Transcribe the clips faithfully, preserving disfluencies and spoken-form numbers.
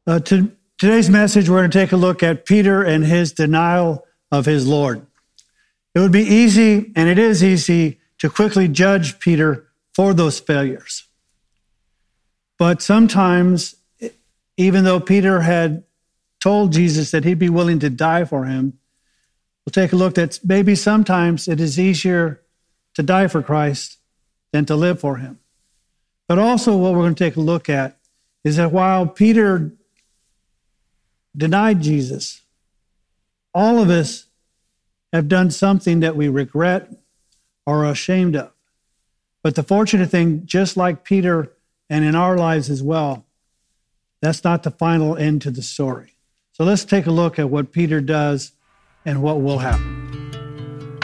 Uh, to, today's message, we're going to take a look at Peter and his denial of his Lord. It would be easy, and it is easy, to quickly judge Peter for those failures. But sometimes, even though Peter had told Jesus that he'd be willing to die for him, we'll take a look that maybe sometimes it is easier to die for Christ than to live for him. But also what we're going to take a look at is that while Peter denied Jesus, all of us have done something that we regret or are ashamed of. But the fortunate thing, just like Peter and in our lives as well, that's not the final end to the story. So let's take a look at what Peter does and what will happen.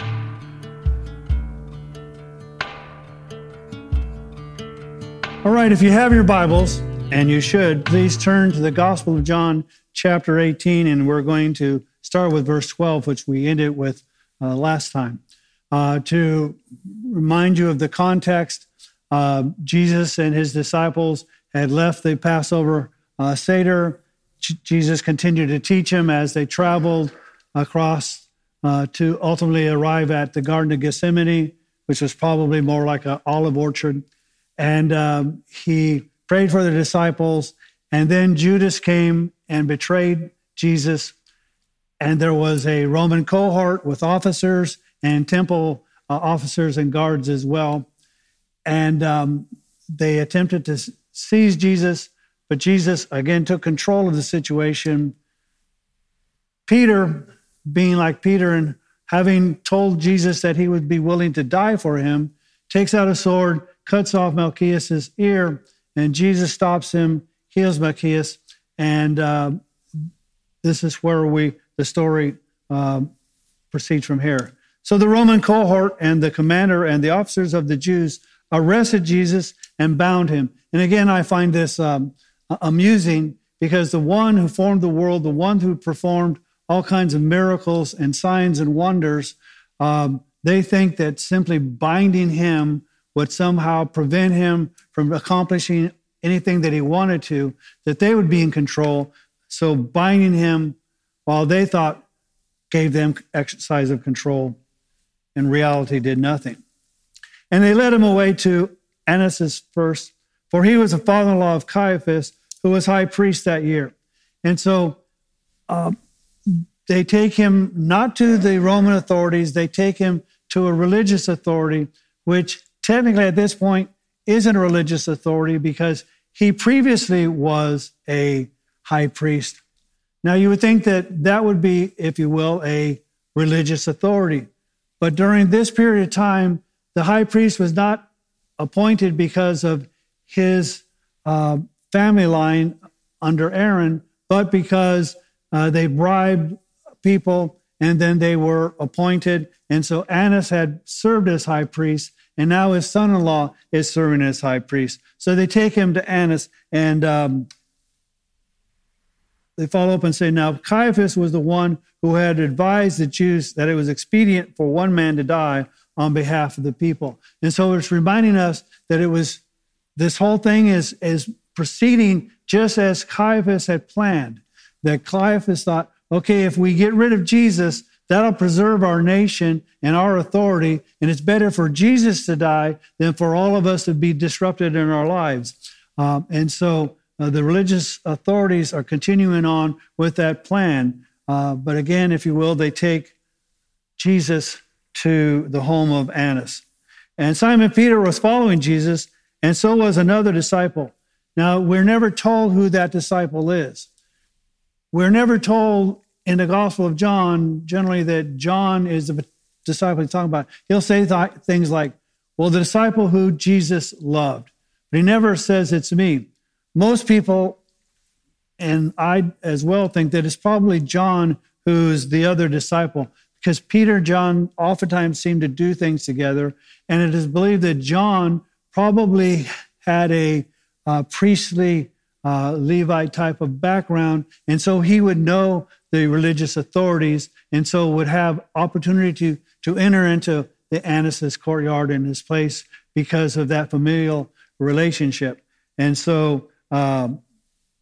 All right, if you have your Bibles, and you should, please turn to the Gospel of John, chapter eighteen, and we're going to start with verse twelve, which we ended with uh, last time. Uh, to remind you of the context, uh, Jesus and his disciples had left the Passover uh, Seder. J- Jesus continued to teach him as they traveled across uh, to ultimately arrive at the Garden of Gethsemane, which was probably more like an olive orchard. And um, he prayed for the disciples, and then Judas came and betrayed Jesus. And there was a Roman cohort with officers and temple uh, officers and guards as well. And um, they attempted to seize Jesus, but Jesus again took control of the situation. Peter, being like Peter and having told Jesus that he would be willing to die for him, takes out a sword, cuts off Malchus's ear, and Jesus stops him, heals Malchus, and uh, this is where we the story uh, proceeds from here. So the Roman cohort and the commander and the officers of the Jews arrested Jesus and bound him. And again, I find this um, amusing because the one who formed the world, the one who performed all kinds of miracles and signs and wonders, um, they think that simply binding him would somehow prevent him from accomplishing anything that he wanted to, that they would be in control. So binding him, while they thought gave them exercise of control, in reality did nothing. And they led him away to Annas first, for he was the father-in-law of Caiaphas, who was high priest that year. And so uh, they take him not to the Roman authorities, they take him to a religious authority, which technically at this point isn't a religious authority because he previously was a high priest. Now you would think that that would be, if you will, a religious authority. But during this period of time, the high priest was not appointed because of his uh, family line under Aaron, but because uh, they bribed people and then they were appointed. And so Annas had served as high priest, and now his son-in-law is serving as high priest. So they take him to Annas, and um, they follow up and say, now Caiaphas was the one who had advised the Jews that it was expedient for one man to die on behalf of the people. And so it's reminding us that it was, this whole thing is, is proceeding just as Caiaphas had planned. That Caiaphas thought, okay, if we get rid of Jesus, that'll preserve our nation and our authority, and it's better for Jesus to die than for all of us to be disrupted in our lives. Um, and so uh, the religious authorities are continuing on with that plan. Uh, but again, if you will, they take Jesus to the home of Annas. And Simon Peter was following Jesus, and so was another disciple. Now, we're never told who that disciple is. We're never told in the Gospel of John, generally, that John is the disciple he's talking about. He'll say th- things like, well, the disciple who Jesus loved. But he never says it's me. Most people, and I as well, think that it's probably John who's the other disciple, because Peter and John oftentimes seem to do things together. And it is believed that John probably had a uh, priestly uh, Levite type of background. And so he would know the religious authorities, and so would have opportunity to, to enter into the Annas' courtyard in his place because of that familial relationship. And so um,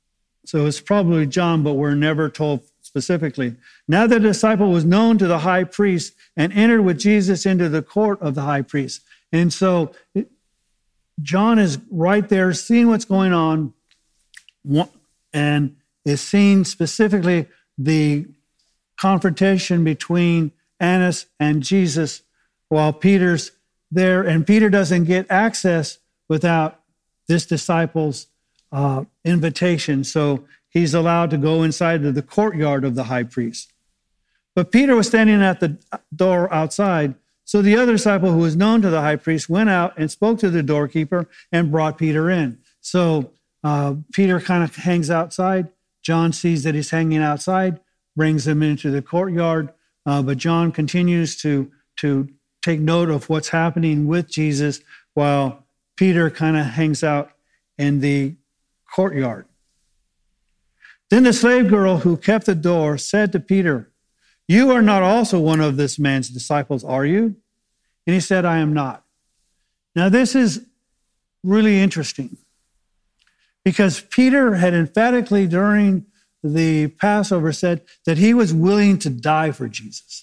So it's probably John, but we're never told specifically. Now the disciple was known to the high priest and entered with Jesus into the court of the high priest. And so John is right there seeing what's going on and is seeing specifically the confrontation between Annas and Jesus while Peter's there. And Peter doesn't get access without this disciple's uh, invitation. So he's allowed to go inside to the courtyard of the high priest. But Peter was standing at the door outside. So the other disciple, who was known to the high priest, went out and spoke to the doorkeeper and brought Peter in. So uh, Peter kind of hangs outside. John sees that he's hanging outside, brings him into the courtyard. Uh, but John continues to, to take note of what's happening with Jesus while Peter kind of hangs out in the courtyard. Then the slave girl who kept the door said to Peter, "You are not also one of this man's disciples, are you?" And he said, "I am not." Now this is really interesting because Peter had emphatically during the Passover said that he was willing to die for Jesus.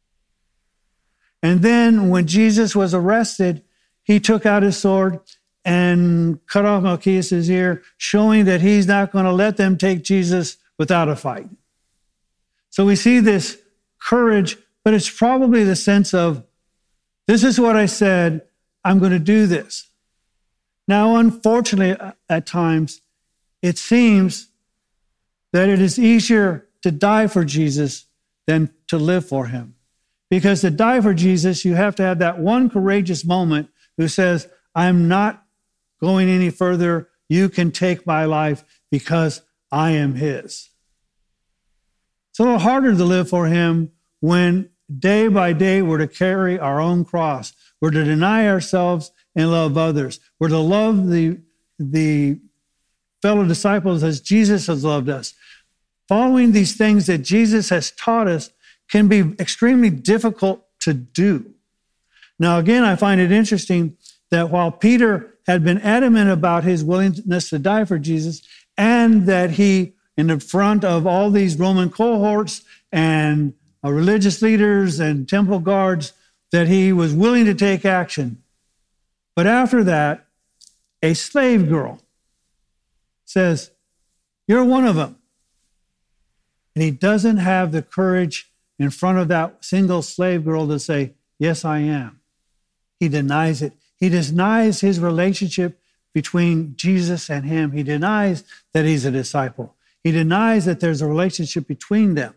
And then when Jesus was arrested, he took out his sword and cut off Malchus' ear, showing that he's not going to let them take Jesus without a fight. So we see this courage, but it's probably the sense of, this is what I said, I'm going to do this. Now, unfortunately, at times, it seems that it is easier to die for Jesus than to live for him. Because to die for Jesus, you have to have that one courageous moment who says, I'm not going any further. You can take my life because I am his. It's a little harder to live for him when day by day we're to carry our own cross. We're to deny ourselves and love others. We're to love the, the fellow disciples as Jesus has loved us. Following these things that Jesus has taught us can be extremely difficult to do. Now, again, I find it interesting that while Peter had been adamant about his willingness to die for Jesus, and that he, in the front of all these Roman cohorts and uh, religious leaders and temple guards, that he was willing to take action. But after that, a slave girl says, "You're one of them." And he doesn't have the courage in front of that single slave girl to say, "Yes, I am." He denies it. He denies his relationship between Jesus and him. He denies that he's a disciple. He denies that there's a relationship between them.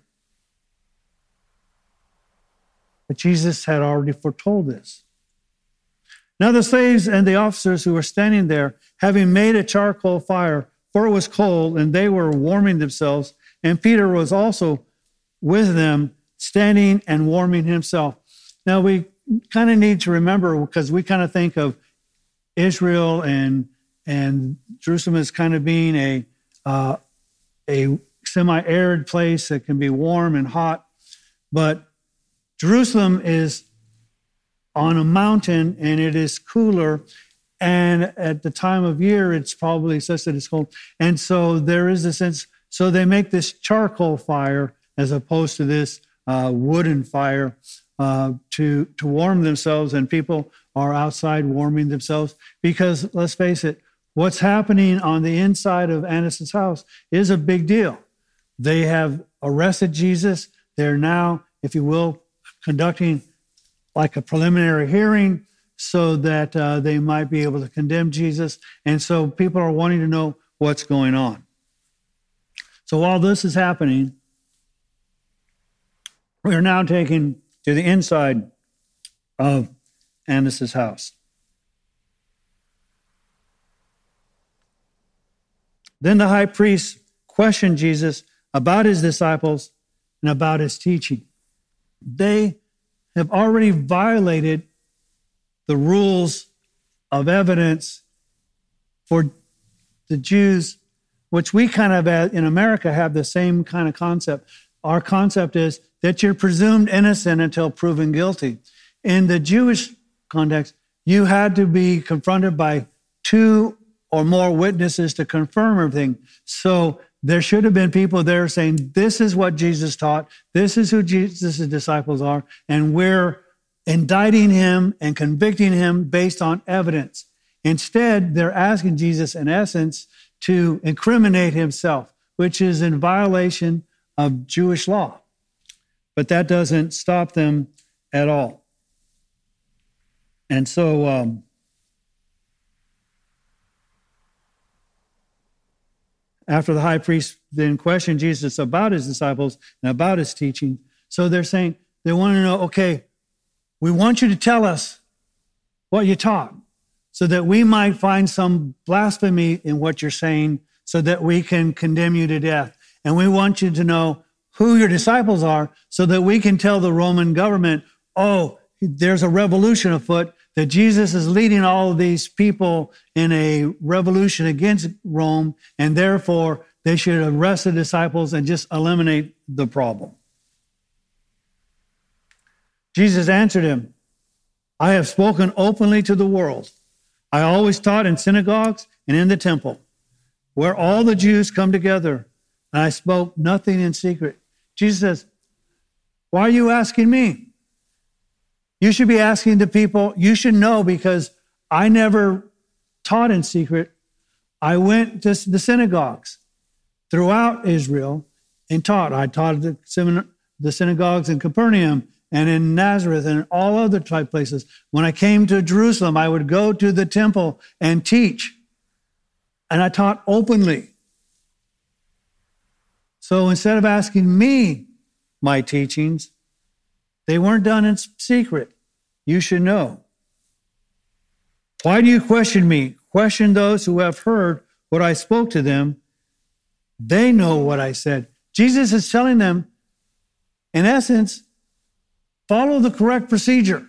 But Jesus had already foretold this. Now the slaves and the officers who were standing there, having made a charcoal fire, for it was cold, and they were warming themselves, and Peter was also with them, standing and warming himself. Now we kind of need to remember, because we kind of think of Israel and and Jerusalem as kind of being a uh, a semi-arid place that can be warm and hot, but Jerusalem is on a mountain and it is cooler, and at the time of year it's probably such that it's cold, and so there is a sense. So they make this charcoal fire as opposed to this uh, wooden fire. Uh, to, to warm themselves, and people are outside warming themselves because, let's face it, what's happening on the inside of Annas' house is a big deal. They have arrested Jesus. They're now, if you will, conducting like a preliminary hearing so that uh, they might be able to condemn Jesus. And so people are wanting to know what's going on. So while this is happening, we are now taking to the inside of Annas' house. Then the high priest questioned Jesus about his disciples and about his teaching. They have already violated the rules of evidence for the Jews, which we kind of in America have the same kind of concept. Our concept is that you're presumed innocent until proven guilty. In the Jewish context, you had to be confronted by two or more witnesses to confirm everything. So there should have been people there saying, this is what Jesus taught. This is who Jesus' disciples are. And we're indicting him and convicting him based on evidence. Instead, they're asking Jesus, in essence, to incriminate himself, which is in violation of Jewish law. But that doesn't stop them at all. And so, um, after the high priest then questioned Jesus about his disciples and about his teaching, so they're saying, they want to know, okay, we want you to tell us what you taught so that we might find some blasphemy in what you're saying so that we can condemn you to death. And we want you to know who your disciples are so that we can tell the Roman government, oh, there's a revolution afoot, that Jesus is leading all of these people in a revolution against Rome, and therefore they should arrest the disciples and just eliminate the problem. Jesus answered him, I have spoken openly to the world. I always taught in synagogues and in the temple, where all the Jews come together, and I spoke nothing in secret. Jesus says, why are you asking me? You should be asking the people, you should know, because I never taught in secret. I went to the synagogues throughout Israel and taught. I taught the, the synagogues in Capernaum and in Nazareth and all other type places. When I came to Jerusalem, I would go to the temple and teach. And I taught openly. So instead of asking me my teachings, they weren't done in secret. You should know. Why do you question me? Question those who have heard what I spoke to them. They know what I said. Jesus is telling them, in essence, follow the correct procedure.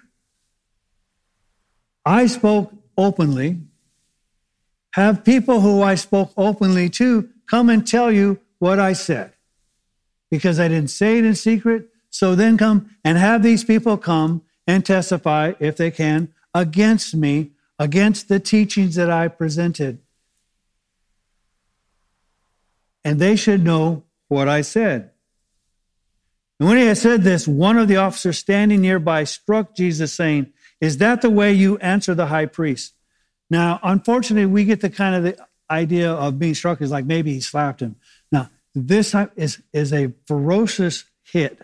I spoke openly. Have people who I spoke openly to come and tell you what I said. Because I didn't say it in secret. So then come and have these people come and testify, if they can, against me, against the teachings that I presented. And they should know what I said. And when he had said this, one of the officers standing nearby struck Jesus, saying, is that the way you answer the high priest? Now, unfortunately, we get the kind of the idea of being struck is like maybe he slapped him. Now, this is, is a ferocious hit.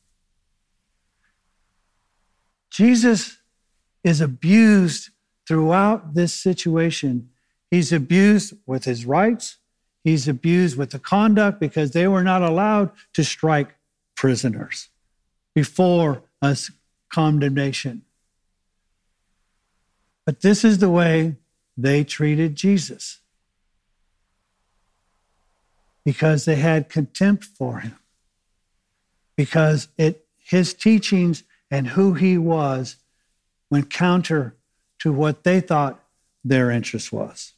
Jesus is abused throughout this situation. He's abused with his rights. He's abused with the conduct because they were not allowed to strike prisoners before a condemnation. But this is the way they treated Jesus because they had contempt for him, because it his teachings and who he was went counter to what they thought their interest was.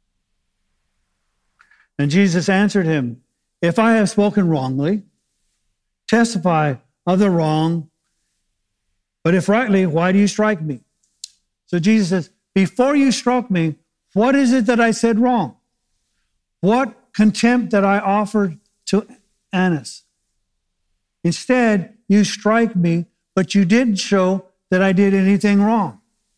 And Jesus answered him, if I have spoken wrongly, testify of the wrong, but if rightly, why do you strike me? So Jesus says, before you struck me, what is it that I said wrong? What contempt that I offered to Annas? Instead, you strike me, but you didn't show that I did anything wrong.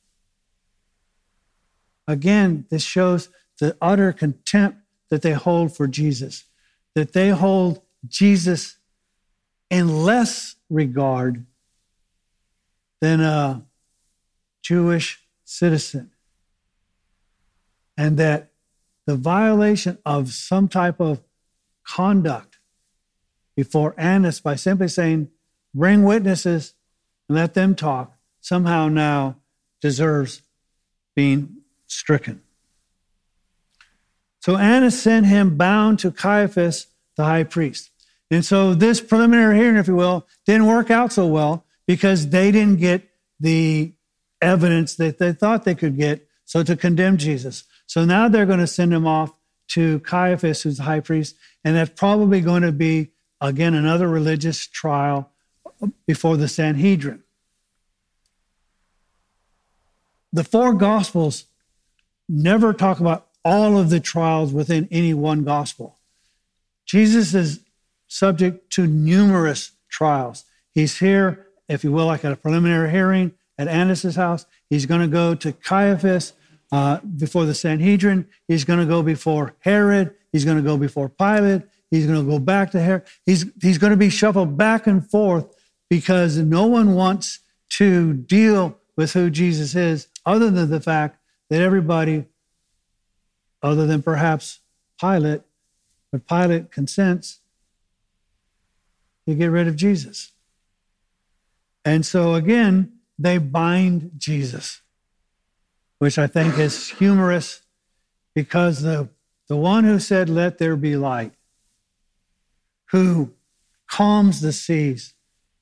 Again, this shows the utter contempt that they hold for Jesus, that they hold Jesus in less regard than a Jewish citizen. And that the violation of some type of conduct before Annas by simply saying, bring witnesses and let them talk, somehow now deserves being stricken. So Annas sent him bound to Caiaphas, the high priest. And so this preliminary hearing, if you will, didn't work out so well because they didn't get the evidence that they thought they could get, so to condemn Jesus. So now they're going to send him off to Caiaphas, who's the high priest, and that's probably going to be, again, another religious trial before the Sanhedrin. The four Gospels never talk about all of the trials within any one gospel. Jesus is subject to numerous trials. He's here, if you will, like at a preliminary hearing at Annas' house. He's going to go to Caiaphas uh, before the Sanhedrin. He's going to go before Herod. He's going to go before Pilate. He's going to go back to Herod. He's, he's going to be shuffled back and forth because no one wants to deal with who Jesus is, other than the fact that everybody, other than perhaps Pilate, but Pilate consents to get rid of Jesus. And so again, they bind Jesus, which I think is humorous, because the, the one who said, "Let there be light," who calms the seas,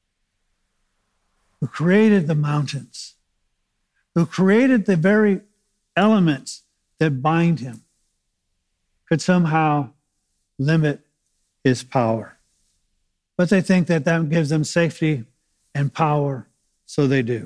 who created the mountains, who created the very elements that bind him, could somehow limit his power. But they think that that gives them safety and power, so they do.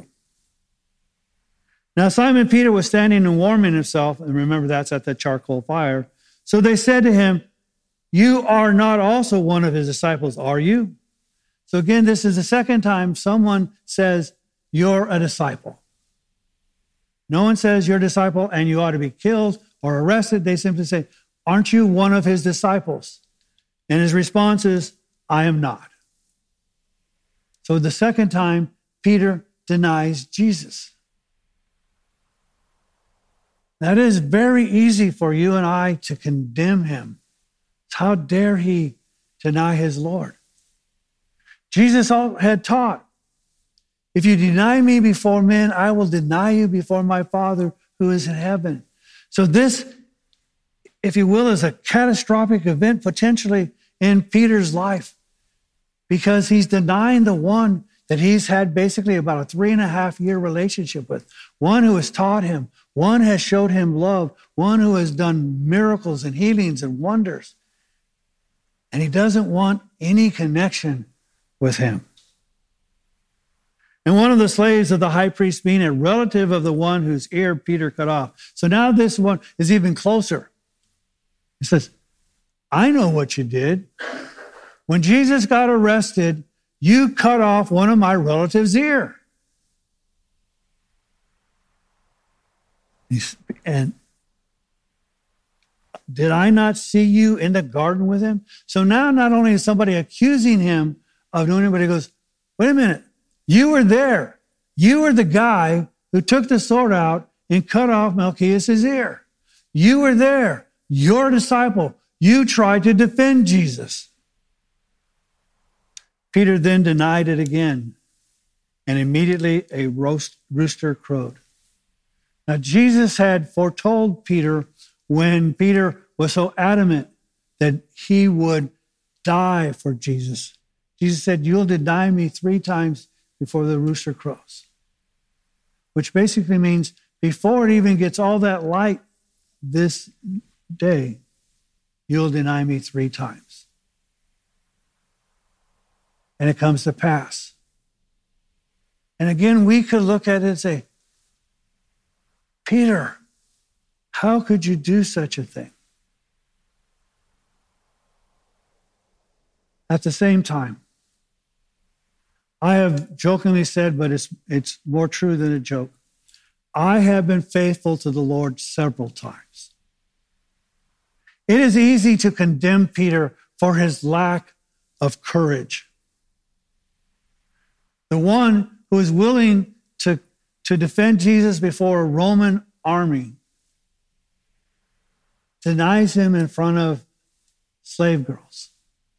Now, Simon Peter was standing and warming himself, and remember that's at the charcoal fire. So they said to him, "You are not also one of his disciples, are you?" So again, this is the second time someone says, "You're a disciple." No one says you're a disciple and you ought to be killed or arrested. They simply say, "Aren't you one of his disciples?" And his response is, "I am not." So the second time, Peter denies Jesus. That is very easy for you and I to condemn him. How dare he deny his Lord? Jesus had taught, "If you deny me before men, I will deny you before my Father who is in heaven." So this, if you will, is a catastrophic event potentially in Peter's life, because he's denying the one that he's had basically about a three and a half year relationship with, one who has taught him, one has showed him love, one who has done miracles and healings and wonders. And he doesn't want any connection with him. And one of the slaves of the high priest being a relative of the one whose ear Peter cut off. So now this one is even closer. He says, "I know what you did. When Jesus got arrested, you cut off one of my relative's ear." And did I not see you in the garden with him? So now not only is somebody accusing him of doing it, but he goes, "Wait a minute. You were there. You were the guy who took the sword out and cut off Malchus' ear. You were there. You're a disciple. You tried to defend Jesus." Peter then denied it again, and immediately a roast, rooster crowed. Now, Jesus had foretold Peter, when Peter was so adamant that he would die for Jesus. Jesus said, "You'll deny me three times before the rooster crows," which basically means before it even gets all that light this day, you'll deny me three times. And it comes to pass. And again, we could look at it and say, "Peter, how could you do such a thing?" At the same time, I have jokingly said, but it's, it's more true than a joke, I have been faithful to the Lord several times. It is easy to condemn Peter for his lack of courage. The one who is willing to, to defend Jesus before a Roman army denies him in front of slave girls.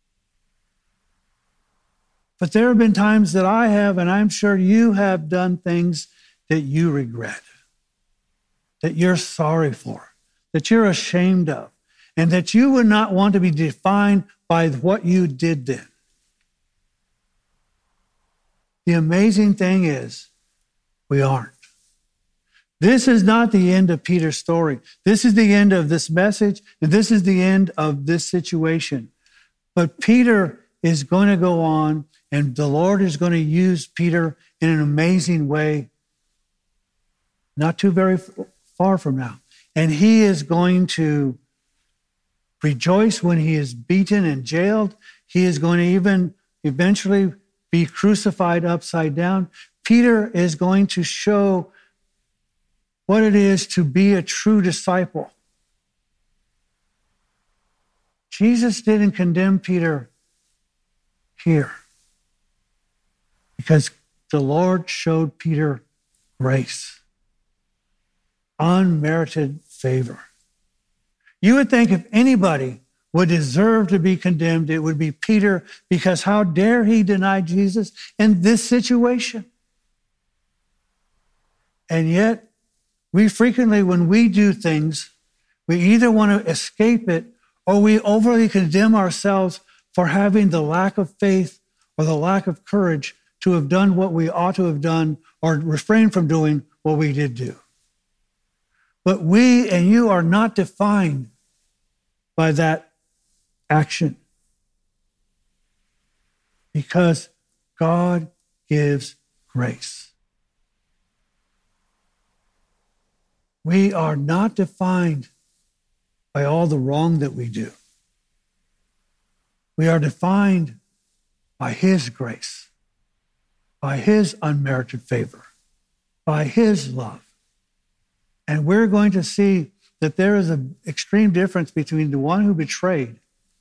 But there have been times that I have, and I'm sure you have done things that you regret, that you're sorry for, that you're ashamed of, and that you would not want to be defined by what you did then. The amazing thing is, we aren't. This is not the end of Peter's story. This is the end of this message, and this is the end of this situation. But Peter is going to go on, and the Lord is going to use Peter in an amazing way, not too very far from now. And he is going to rejoice when he is beaten and jailed. He is going to even eventually be crucified upside down. Peter is going to show what it is to be a true disciple. Jesus didn't condemn Peter here because the Lord showed Peter grace, unmerited favor. You would think if anybody would deserve to be condemned, it would be Peter, because how dare he deny Jesus in this situation? And yet, we frequently, when we do things, we either want to escape it or we overly condemn ourselves for having the lack of faith or the lack of courage to have done what we ought to have done or refrain from doing what we did do. But we and you are not defined by that action, because God gives grace. We are not defined by all the wrong that we do. We are defined by his grace, by his unmerited favor, by his love. And we're going to see that there is an extreme difference between the one who betrayed,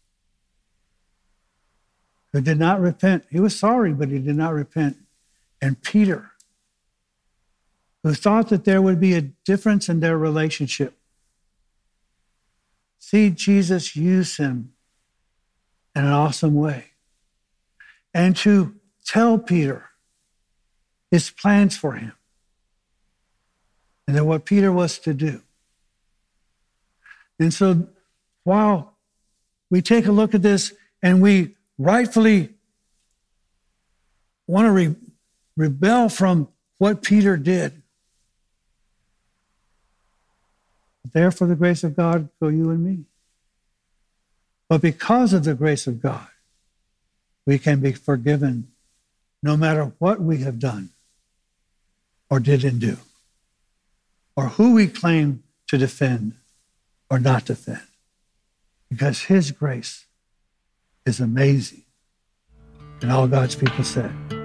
who did not repent. He was sorry, but he did not repent. And Peter, who thought that there would be a difference in their relationship. See Jesus use him in an awesome way. And to tell Peter his plans for him, and then what Peter was to do. And so while we take a look at this and we rightfully want to re- rebel from what Peter did, there for the grace of God go you and me. But because of the grace of God, we can be forgiven no matter what we have done or didn't do, or who we claim to defend or not defend, because his grace is amazing. And all God's people said.